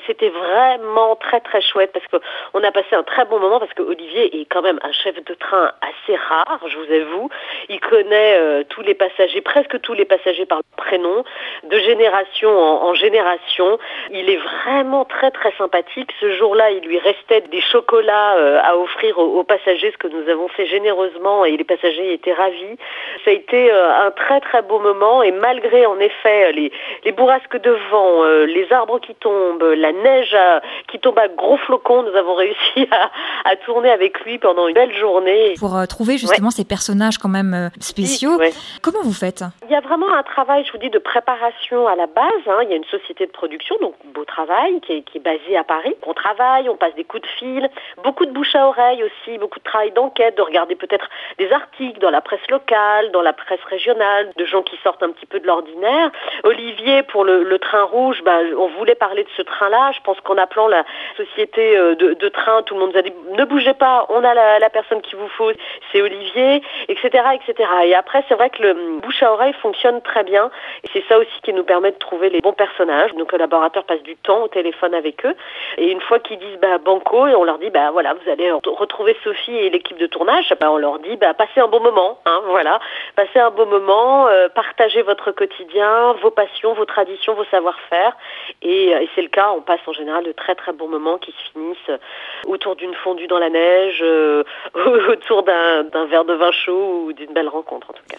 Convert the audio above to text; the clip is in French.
c'était vraiment très très chouette parce qu'on a passé un très bon moment parce que Olivier est quand même un chef de train assez rare, je vous avoue. Il connaît tous les passagers, presque tous les passagers par le prénom, de génération en génération. Il est vraiment très très sympathique. Ce jour-là, il lui restait des chocolats à offrir aux passagers, ce que nous avons fait généreusement et les passagers étaient ravis. Ça a été un très très beau moment et malgré en effet les bourrasques de vent, les arbres qui tombent, la neige qui tombe à gros flocons, nous avons réussi à tourner avec lui pendant une belle journée. Pour trouver justement ces personnages quand même spéciaux, comment vous faites ? Il y a vraiment un travail, je vous dis, de préparation à la base. Il y a une société de production, donc Beau Travail, qui est basée à Paris. On travaille, on passe des coups de fil, beaucoup de bouche à oreille aussi, beaucoup de travail d'enquête, de regarder peut-être des articles dans la presse locale, dans la presse régionale, de gens qui sortent un petit peu de l'ordinaire. Olivier, pour le train rouge, on voulait parler de ce train-là. Je pense qu'en appelant la société de train, tout le monde nous a dit « Ne bougez pas, on a la personne qu'il vous faut, c'est Olivier », etc., etc. Et après, c'est vrai que le bouche à oreille fonctionne très bien. Et c'est ça aussi qui nous permet de trouver les bons personnages. Nos collaborateurs passent du temps au téléphone avec eux. Et une fois qu'ils disent banco, et on leur dit voilà, vous allez retrouver Sophie et l'équipe de tournage, on leur dit passez un bon moment, voilà, passez un bon moment, partagez votre quotidien, vos passions, vos traditions, vos savoir-faire. Et c'est le cas, on passe en général de très très bons moments qui se finissent autour d'une fondue dans la neige, autour d'un verre de vin chaud ou d'une belle rencontre en tout cas.